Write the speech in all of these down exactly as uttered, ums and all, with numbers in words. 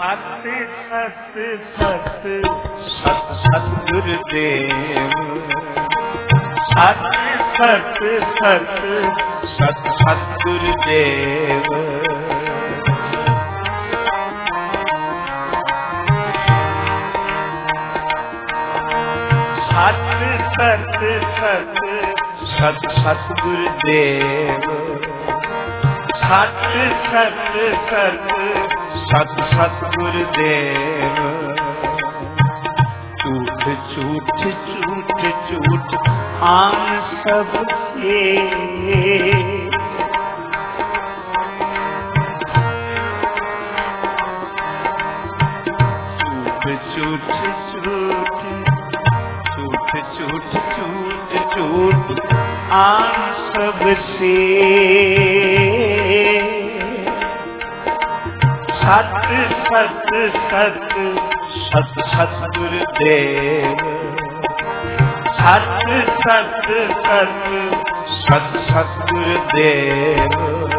सत सत सत सत सत गुरुदेव सत सत सत सत सत गुरुदेव सत सत सत सत सत गुरुदेव सत सत सत सत सत गुरुदेव झूठ झूठ झूठ झूठ आन सब ये झूठ झूठ झूठ झूठ झूठ झूठ आन सब से सत सत सत सत सत गुरुदेव सत सत सत सत सत गुरुदेव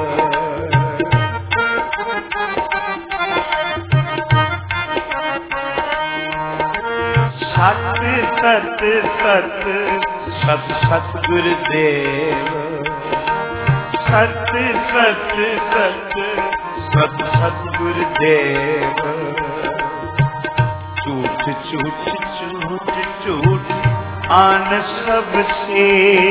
सत सत सत सत सत गुरुदेव सत सत सत सत सत गुरुदेव झूठ झूठ झूठ झूठ आन सब से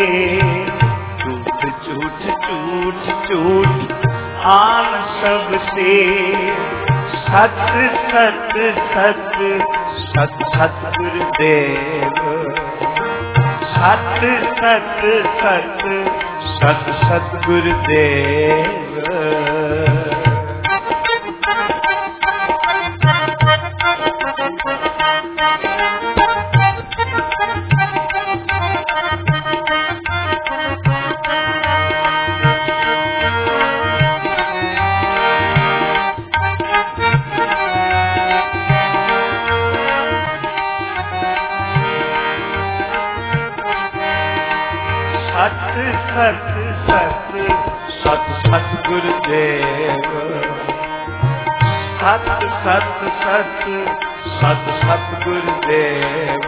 झूठ झूठ झूठ झूठ आन सब से सत सत सत सत सत गुरुदेव सत सत सत सत सत गुरुदेव सत सत सत सत गुरुदेव सत सत सत सत सत गुरुदेव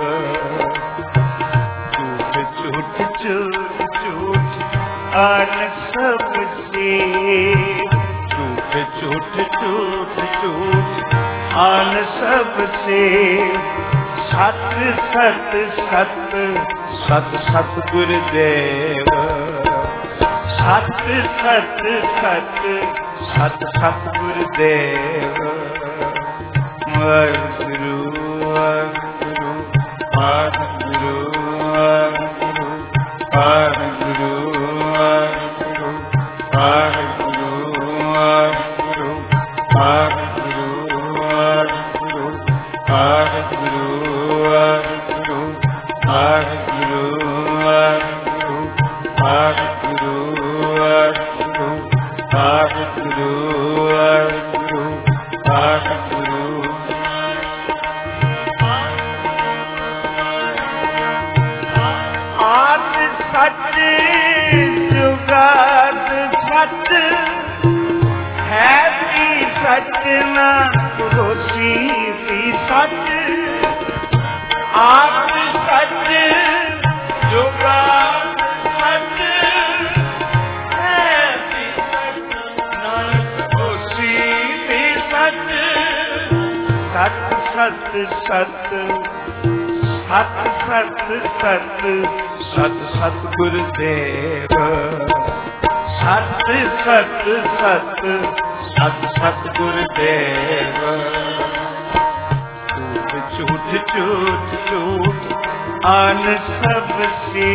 झूठ झूठ झूठ झूठ आन सब से झूठ झूठ झूठ झूठ आन सब से सत सत सत सत सत गुरुदेव सत सत सत सत सत गुरुदेव वाहिगुरु वाहिगुरु वाहिगुरु वाहिगुरु वाहिगुरु वाहिगुरु वाहिगुरु वाहिगुरु वाहिगुरु वाहिगुरु वाहिगुरु वाहिगुरु वाहिगुरु वाहिगुरु वाहिगुरु वाहिगुरु वाहिगुरु वाहिगुरु आद सच जुगाद सच है भी सच न रोसी भी सच आद सच जुगाद सच है भी सच न रोसी भी सच सत सत सत सत सत सत सत सत गुरुदेव सत सत सत सत सत गुरुदेव झूठ झूठ झूठ आन सब से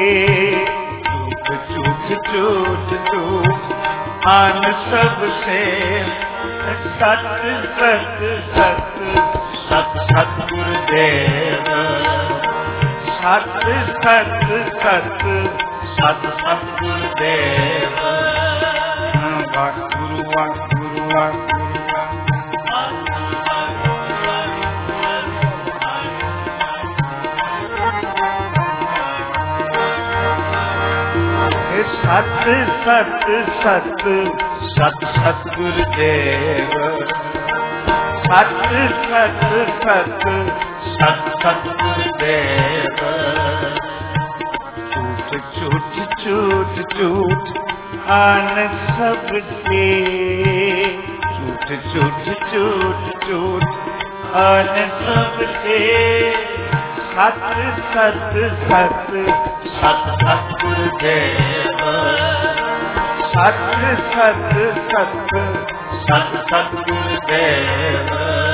झूठ झूठ झूठ आन सब से सत सत सत सत सत गुरुदेव सत सत सत सत सत गुरुदेव वाहिगुरु वाहिगुरु वाहिगुरु सत सत सत सत सत गुरुदेव ਸਤ ਸਤ ਸਤ ਸਤ ਸਤ ਗੁਰਦੇਵ ਝੂਠ ਝੂਠ ਝੂਠ ਆਨ ਸਭ ਤੇ ਝੂਠ ਝੂਠ ਝੂਠ ਝੂਠ ਆਨ ਸਭ ਤੇ ਸਤ ਸਤ ਸਤ ਸਤ ਸਤ ਗੁਰਦੇਵ ਸਤ ਸਤ ਸਤ ਸਤ ਸਤ ਗੁਰਦੇਵ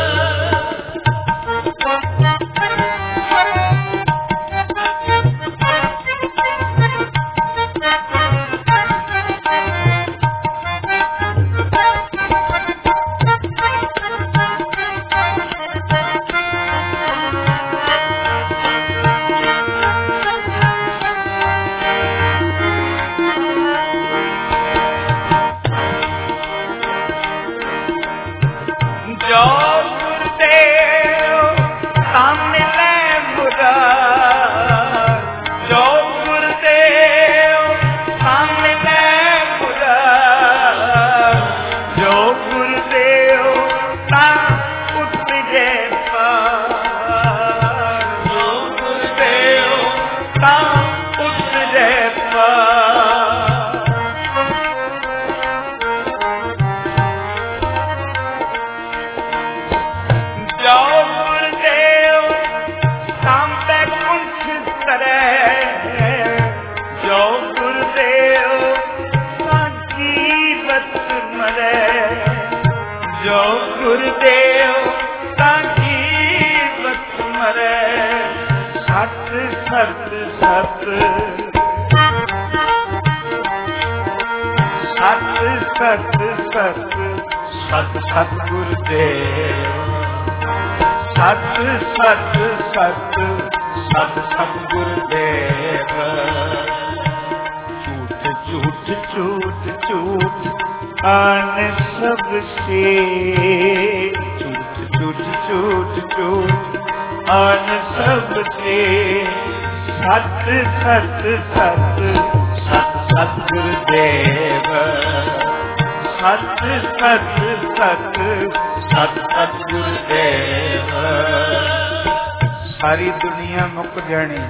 ਸਾਰੀ ਦੁਨੀਆ ਮੁੱਕ ਜਾਣੀ,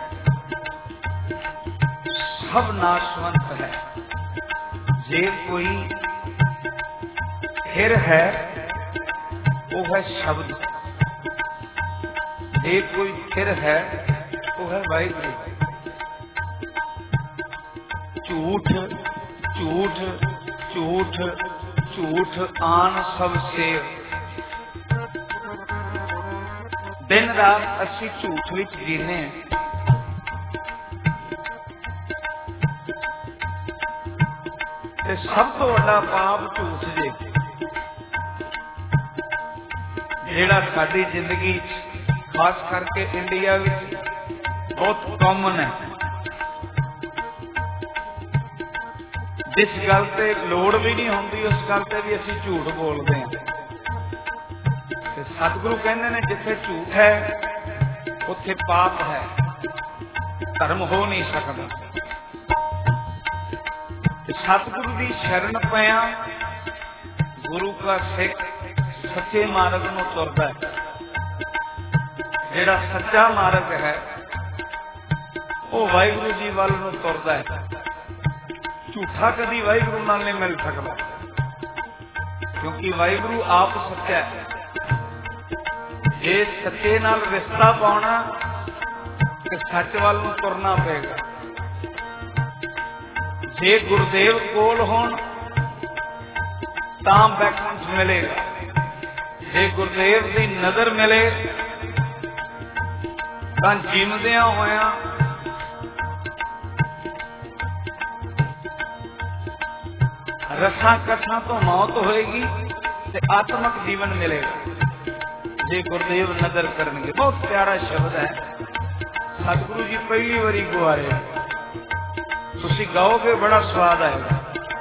ਸਭ ਨਾਸ਼ਵੰਤ ਹੈ। ਜੇ ਕੋਈ ਫਿਰ ਹੈ ਉਹ ਹੈ ਸ਼ਬਦ, ਜੇ ਕੋਈ ਫਿਰ ਹੈ ਉਹ ਹੈ ਵਾਹਿਗੁਰੂ। ਝੂਠ ਝੂਠ ਝੂਠ ਝੂਠ ਆਨ ਸਭ ਸੇਵ। ਦਿਨ ਰਾਤ ਅਸੀਂ ਝੂਠ ਵਿੱਚ ਜੀਨੇ ਹਾਂ। ਤੇ ਸਭ ਤੋਂ ਵੱਡਾ ਪਾਪ ਝੂਠ ਜੇ, ਜਿਹੜਾ ਸਾਡੀ ਜ਼ਿੰਦਗੀ ਖਾਸ ਕਰਕੇ ਇੰਡੀਆ ਵਿੱਚ ਬਹੁਤ ਕਾਮਨ ਹੈ। ਜਿਸ ਗੱਲ ਤੇ ਲੋੜ ਵੀ ਨਹੀਂ ਹੁੰਦੀ ਉਸ ਗੱਲ ਤੇ ਵੀ ਅਸੀਂ ਝੂਠ ਬੋਲਦੇ ਹਾਂ। ਤੇ ਸਤਿਗੁਰੂ ਕਹਿੰਦੇ ਨੇ ਜਿੱਥੇ ਝੂਠ ਹੈ ਉੱਥੇ ਪਾਪ ਹੈ, ਧਰਮ ਹੋ ਨਹੀਂ ਸਕਦਾ। ਤੇ ਸਤਿਗੁਰੂ ਦੀ ਸ਼ਰਨ ਪਿਆ ਗੁਰੂ ਦਾ ਸਿੱਖ ਸੱਚੇ ਮਾਰਗ ਨੂੰ ਤੁਰਦਾ ਹੈ। ਜਿਹੜਾ ਸੱਚਾ ਮਾਰਗ ਹੈ ਉਹ ਵਾਹਿਗੁਰੂ ਜੀ ਵੱਲ ਨੂੰ ਤੁਰਦਾ ਹੈ। ਝੂਠਾ ਕਦੀ ਵਾਹਿਗੁਰੂ ਨਾਲ ਨਹੀਂ ਮਿਲ ਸਕਦਾ, ਕਿਉਂਕਿ ਵਾਹਿਗੁਰੂ ਆਪ ਸੱਚਾ ਹੈ। ਜੇ ਸੱਚੇ ਨਾਲ ਰਿਸ਼ਤਾ ਪਾਉਣਾ ਤੇ ਸੱਚ ਵੱਲ ਨੂੰ ਤੁਰਨਾ ਪਏਗਾ। ਜੇ ਗੁਰਦੇਵ ਕੋਲ ਹੋਣ ਤਾਂ ਬੈਕਵੰਸ ਮਿਲੇਗਾ, ਜੇ ਗੁਰਦੇਵ ਦੀ ਨਜ਼ਰ ਮਿਲੇ ਤਾਂ ਜੀਵਦਿਆਂ ਹੋਇਆਂ ਰਸਾਂ ਕਥਾਂ ਤੋਂ ਮੌਤ ਹੋਏਗੀ ਤੇ ਆਤਮਕ ਜੀਵਨ ਮਿਲੇਗਾ ਜੇ ਗੁਰਦੇਵ ਨਜ਼ਰ ਕਰਨਗੇ। ਬਹੁਤ ਪਿਆਰਾ ਸ਼ਬਦ ਹੈ, ਸਤਿਗੁਰੂ ਜੀ ਪਹਿਲੀ ਵਾਰੀ ਗੁਆਰੇ, ਤੁਸੀਂ ਗਾਓਗੇ ਬੜਾ ਸਵਾਦ ਆਏਗਾ।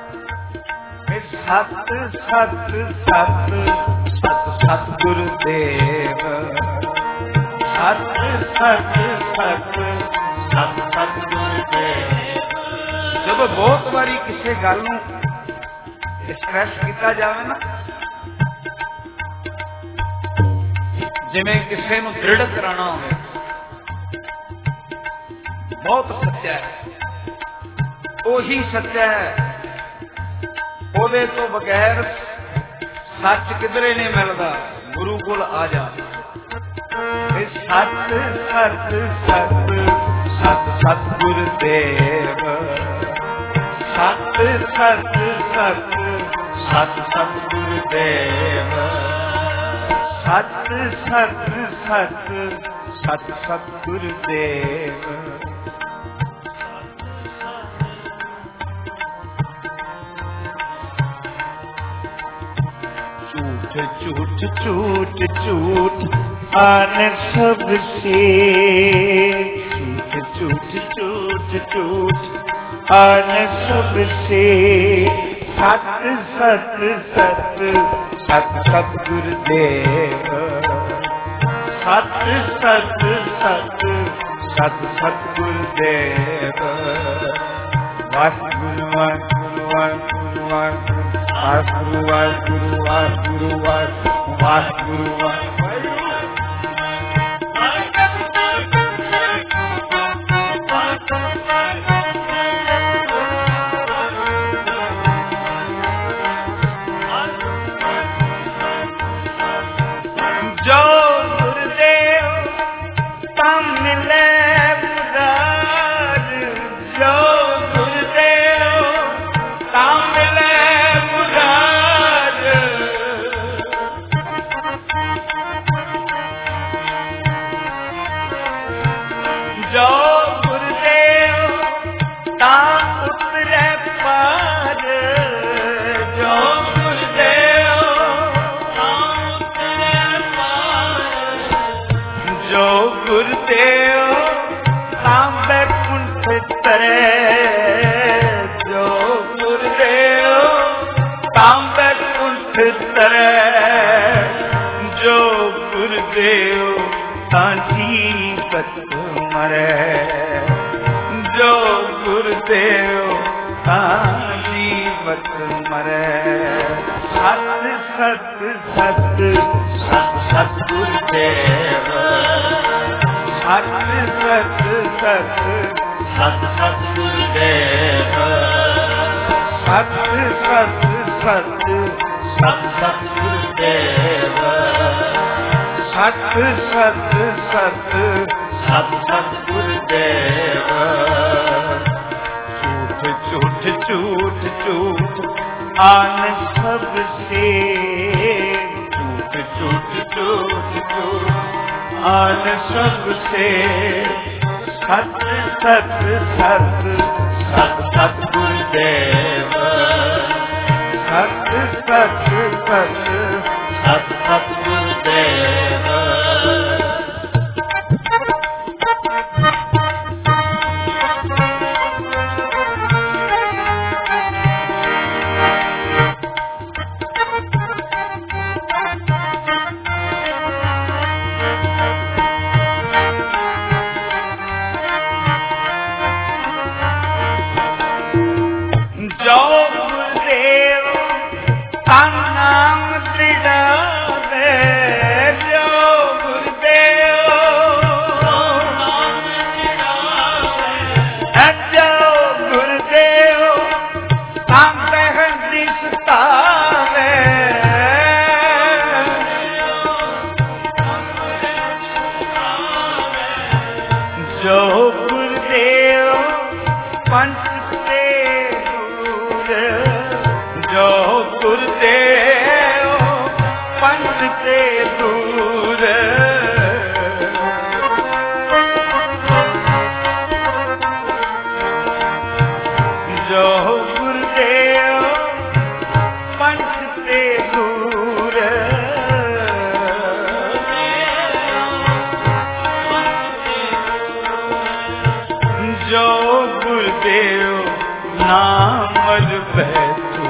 ਸਤ ਸਤ ਸਤ ਸਤ ਸਤ ਗੁਰਦੇਵ, ਸਤ ਸਤ ਸਤ ਸਤ ਸਤ ਗੁਰਦੇਵ। ਜਦੋਂ ਬਹੁਤ ਵਾਰੀ ਕਿਸੇ ਗੱਲ ਨੂੰ ਸਟ੍ਰੈਸ ਕੀਤਾ ਜਾਵੇ ਨਾ जिवें किसी नूं दृढ़ कराना होवे, बहुत सच्चा है, ओही सच्चा है। ओदे तो बगैर सच किधरे नहीं मिलता। गुरु कोल आ जा। सत सत सत सत सत गुरुदेव, सत सत सत सत सत गुरुदेव, सत सत सत सत सत गुरुदेव। झूठ झूठ झूठ आन सबसे, झूठ झूठ झूठ झूठ आन सबसे, सत सत सत सत सत गुरुदेव, सत सत सत सत सत गुरुदेव। वाहिगुरु वाहिगुरु वाहिगुरु वाहिगुरु वाहिगुरु वाहिगुरु वाहिगुरु वाहिगुरु वाहिगुरु। जो गुरुदेव तां मिले मुराद, जो गुरुदेव तां मिले मुराद, जो गुरुदेव तां उतरे पार, जो गुरुदेव तां उतरे पार, जो गुरुदेव तां बैकुंठ तरे, जो गुरुदेव तां बैकुंठ तरे, जो गुरुदेव तां जीवत मरे, जो गुरुदेव तां जीवत मरे। सत सत सत सत सत गुरुदेव, सत सत सत सत सत गुरुदेव, सत सत सत सत सत गुरुदेव, सत सत सत सत सत गुरुदेव। झूठ झूठ झूठ झूठ आन सबसे, झूठ झूठ झूठ झूठ आन सबसे, सत सत सत सत सत गुरुदेव, सत सत सत सत सत गुरुदेव। जो गुरुदेव का नाम दृढ़ावे, जो गुरुदेव नाम दृढ़ावे, जो गुरुदेव का बहन सतावे, जो गुरुदेव पंच से दूर, जो गुरुदेव पंच से दूर, जो गुरुदेव पंच से दूर, जो गुरुदेव नाम बैठू,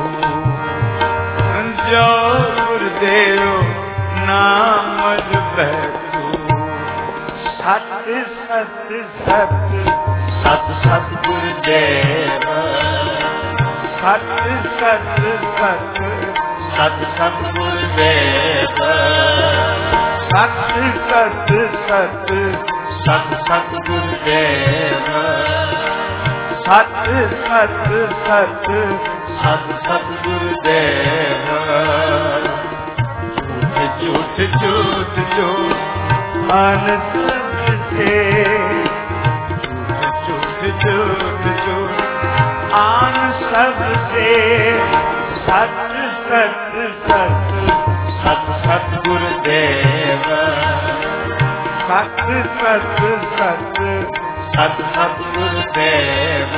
जो गुरुदेव नाम बैठू। सत सत सत सत सत गुरुदेव, सत सत सत सत सत गुरुदेव, सत सत सत सत सत गुरुदेव सत सत सत सत सत गुरुदेव झूठ झूठ झूठ मान सबसे झूठ झूठ झूठ आन सबसे सत सत सत सत सत गुरुदेव सत सत सत सत सत गुरुदेव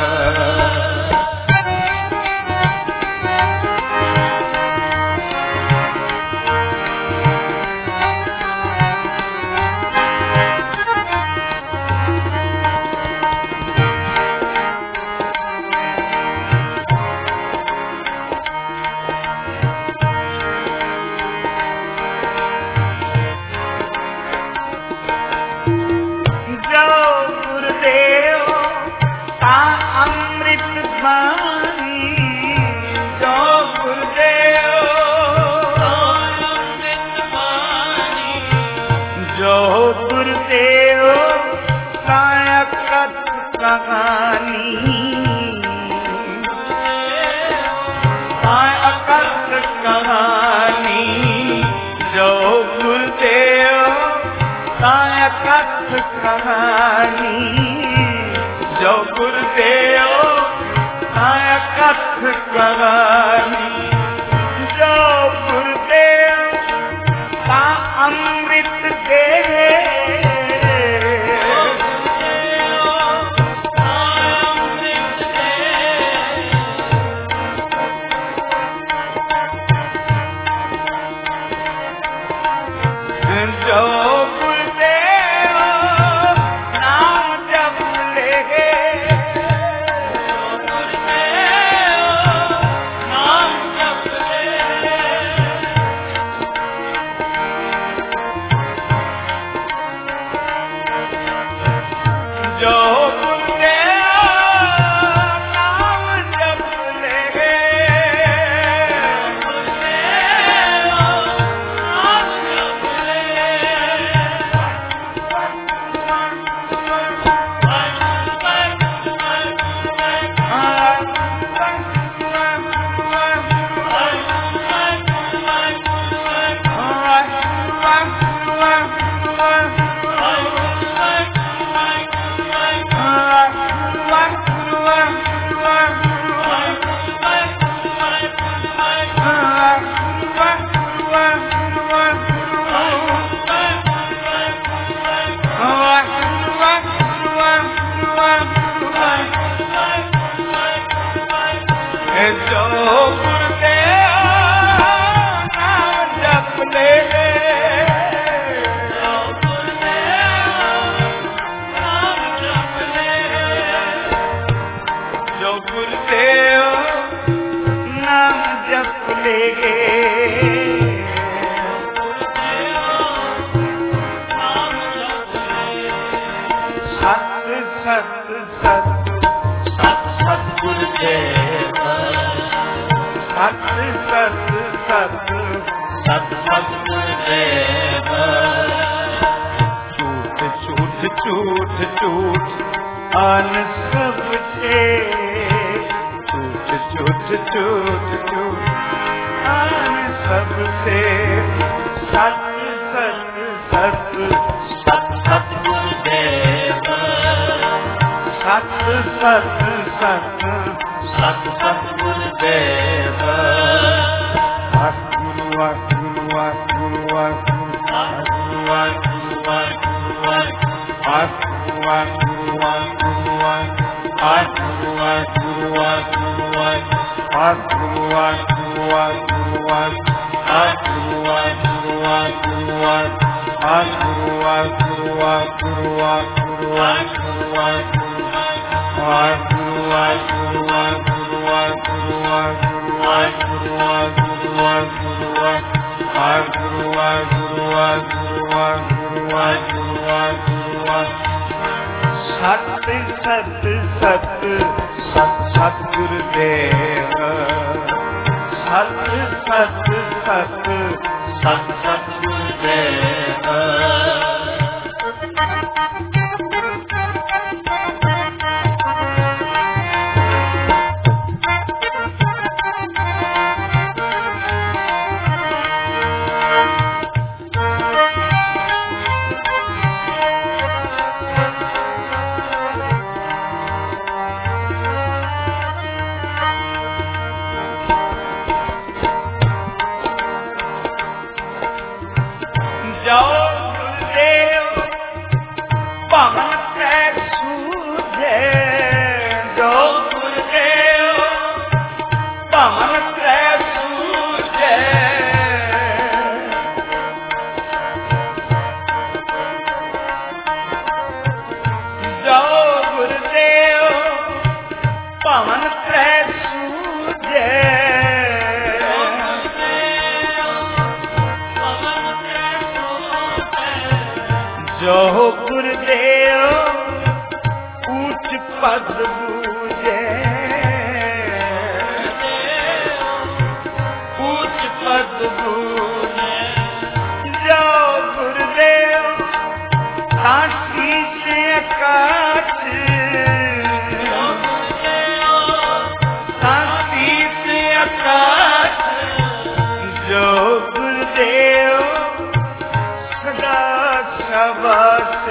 सत सत सत सत गुरुदेव जो गुरुदेव ऊंच पद बूझे, ऊंच पद बूझे, जो गुरुदेव काशी से आकाश, काशी से आकाश, जो गुरुदेव सदा शाबाश,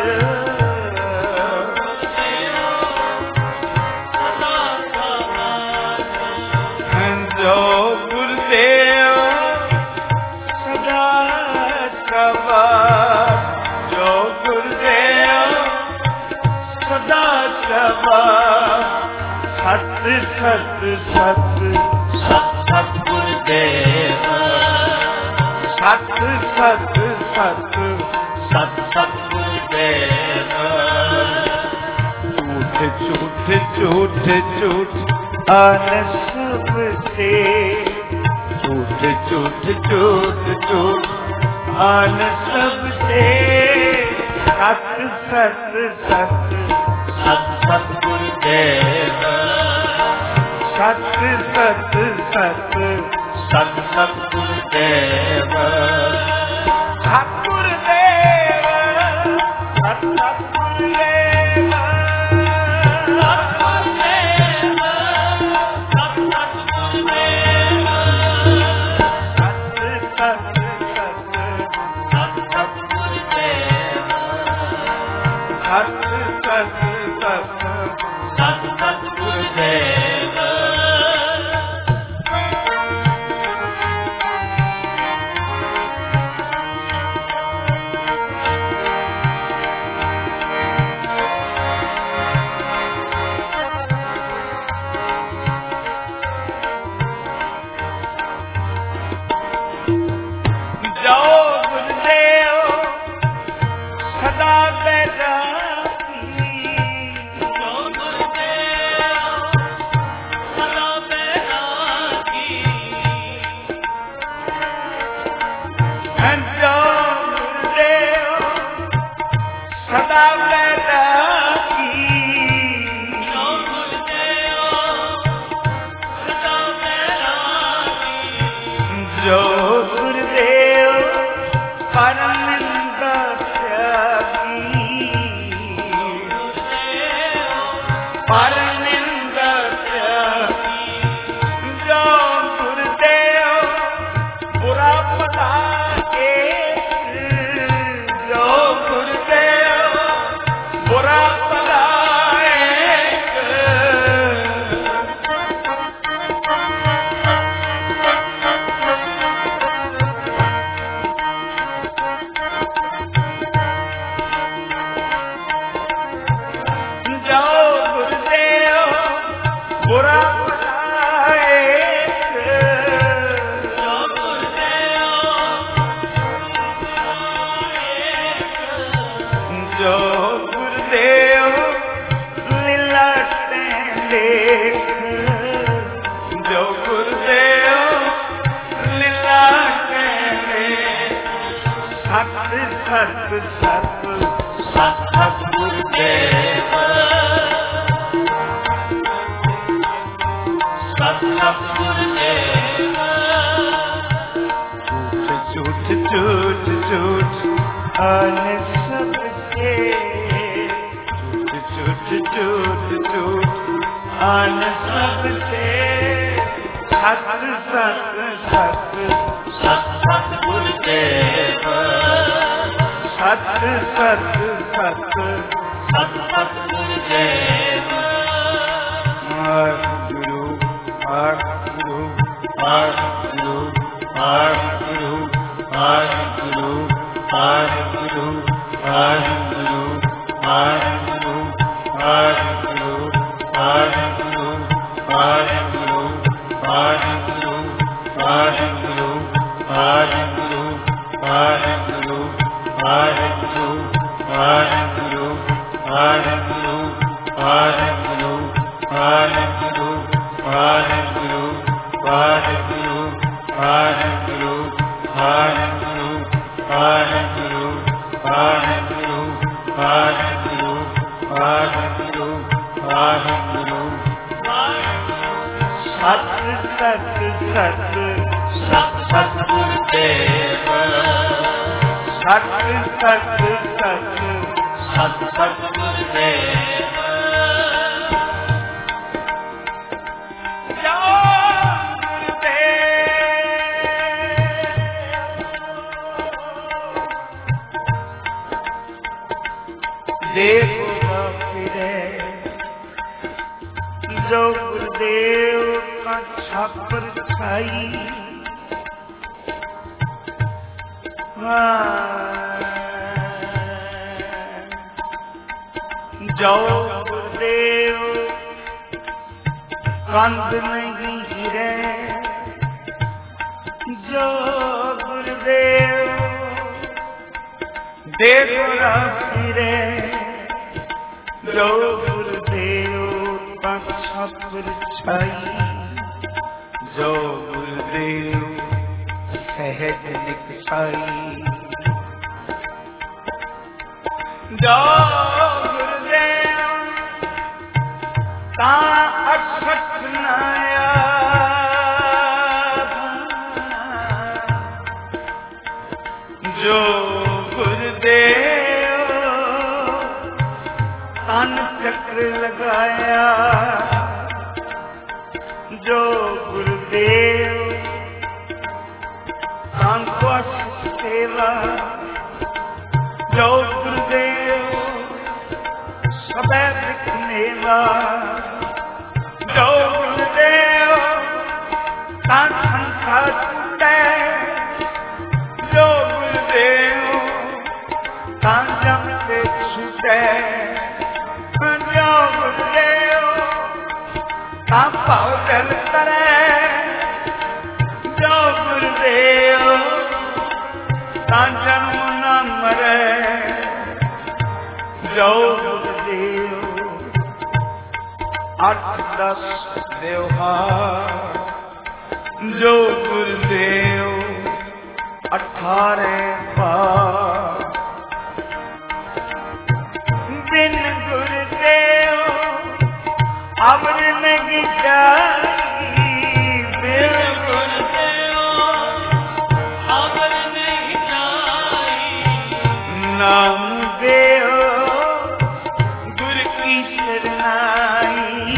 जो गुरुदेव सदा शाबाश, जो गुरुदेव सदा शाबाश, सत सत सत सत सत गुरुदेव, सत सत सत सत सत गुरुदेव, झूठ झूठ झूठ आन सब से, झूठ झूठ झूठ झूठ आन सब से, सत सत सत सत सत गुरुदेव, सत सत सत सत सत गुरुदेव, सत गुरुदेव, सत सत गुरुदेव, Hare Guru, Hare Guru, Hare Guru, Waheguru Waheguru Waheguru सत सत सत सत सत गुरुदेव सत सत सत सत सत गुरुदेव देखो फिरे जो गुरुदेव का छापर छाई जो गुरुदेव कंद नहीं गिरे जो गुरुदेव देखो फिरे जो गुरुदेव का छापर छाई जो गुरुदेव सहज निकसाई जो गुरुदेव का अक्षत नया जो गुरुदेव कान चक्र लगाया जो गुरुदेव कान को सेवा जो गुरुदेव सबे दिखनेला जो गुरुदेव कान संसार छूटे जो गुरुदेव कान जम से छूटे जो गुरुदेव का पाव जल करे जो गुरुदेव का जन्म न मरे जो गुरुदेव आठ दस व्यवहार जो गुरुदेव अठारह बार बिन गुरुदेव अमर नहीं जाई बिन गुरुदेव अमर नहीं जाई नाम देव गुरु की शरणाई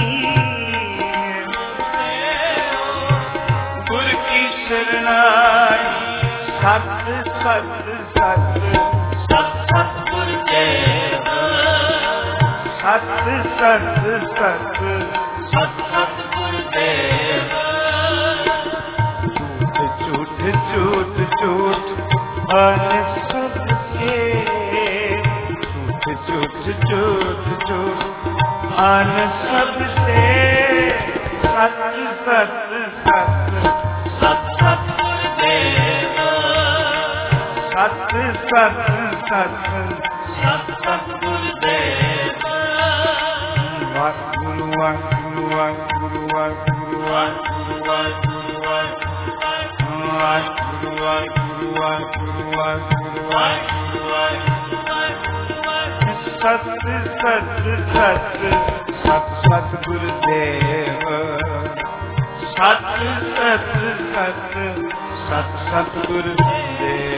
गुरु की शरणाई सत सत सत सत सत गुरुदेव सत सत सत सत सत गुरुदेव झूठ झूठ झूठ अन सबके झूठ झूठ झूठ झूठ अन सबसे सत सत सत सत सत गुरुदेव सत सत सत सत सत गुरुदेव वाहिगुरु वाहिगुरु वाहिगुरु वाहिगुरु वाहिगुरु वाहिगुरु वाहिगुरु वाहिगुरु वाहिगुरु वाहिगुरु वाहिगुरु सत सत सत सत सत गुरुदेव सत सत सत सत सत गुरुदेव